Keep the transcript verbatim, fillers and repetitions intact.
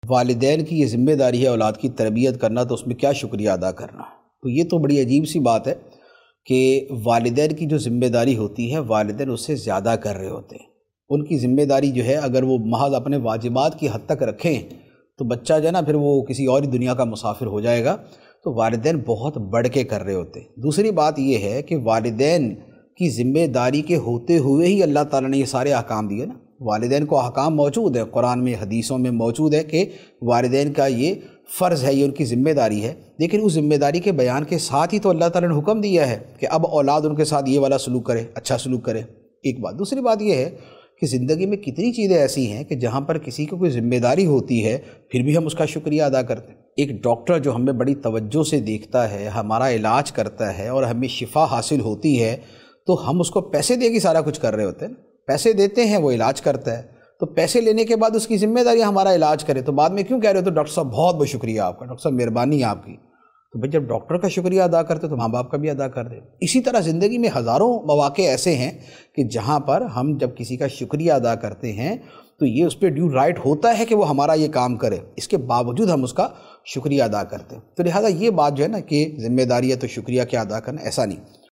والدین کی یہ ذمہ داری ہے اولاد کی تربیت کرنا، تو اس میں کیا شکریہ ادا کرنا۔ تو یہ تو بڑی عجیب سی بات ہے کہ والدین کی جو ذمہ داری ہوتی ہے والدین اس سے زیادہ کر رہے ہوتے ہیں۔ ان کی ذمہ داری جو ہے اگر وہ محض اپنے واجبات کی حد تک رکھیں تو بچہ جو ہے نا پھر وہ کسی اور ہی دنیا کا مسافر ہو جائے گا۔ تو والدین بہت بڑھ کے کر رہے ہوتے ہیں۔ دوسری بات یہ ہے کہ والدین کی ذمہ داری کے ہوتے ہوئے ہی اللہ تعالیٰ نے یہ سارے احکام دیے نا۔ والدین کو احکام موجود ہے، قرآن میں حدیثوں میں موجود ہے کہ والدین کا یہ فرض ہے، یہ ان کی ذمہ داری ہے، لیکن اس ذمہ داری کے بیان کے ساتھ ہی تو اللہ تعالیٰ نے حکم دیا ہے کہ اب اولاد ان کے ساتھ یہ والا سلوک کرے، اچھا سلوک کرے۔ ایک بات۔ دوسری بات یہ ہے کہ زندگی میں کتنی چیزیں ایسی ہیں کہ جہاں پر کسی کو کوئی ذمہ داری ہوتی ہے پھر بھی ہم اس کا شکریہ ادا کرتے ہیں۔ ایک ڈاکٹر جو ہمیں بڑی توجہ سے دیکھتا ہے، ہمارا علاج کرتا ہے اور ہمیں شفا حاصل ہوتی ہے، تو ہم اس کو پیسے دے کے سارا کچھ کر رہے ہوتے ہیں۔ پیسے دیتے ہیں، وہ علاج کرتا ہے، تو پیسے لینے کے بعد اس کی ذمہ داری ہمارا علاج کرے، تو بعد میں کیوں کہہ رہے ہو تو ڈاکٹر صاحب بہت بہت شکریہ آپ کا، ڈاکٹر صاحب مہربانی ہے آپ کی۔ تو بھئی جب ڈاکٹر کا شکریہ ادا کرتے تو ماں باپ کا بھی ادا کر دیں۔ اسی طرح زندگی میں ہزاروں مواقع ایسے ہیں کہ جہاں پر ہم جب کسی کا شکریہ ادا کرتے ہیں تو یہ اس پہ ڈیو رائٹ ہوتا ہے کہ وہ ہمارا یہ کام کرے، اس کے باوجود ہم اس کا شکریہ ادا کرتے ہیں۔ تو لہٰذا یہ بات جو ہے نا کہ ذمہ داری ہے تو شکریہ کیا ادا کرنا، ایسا نہیں۔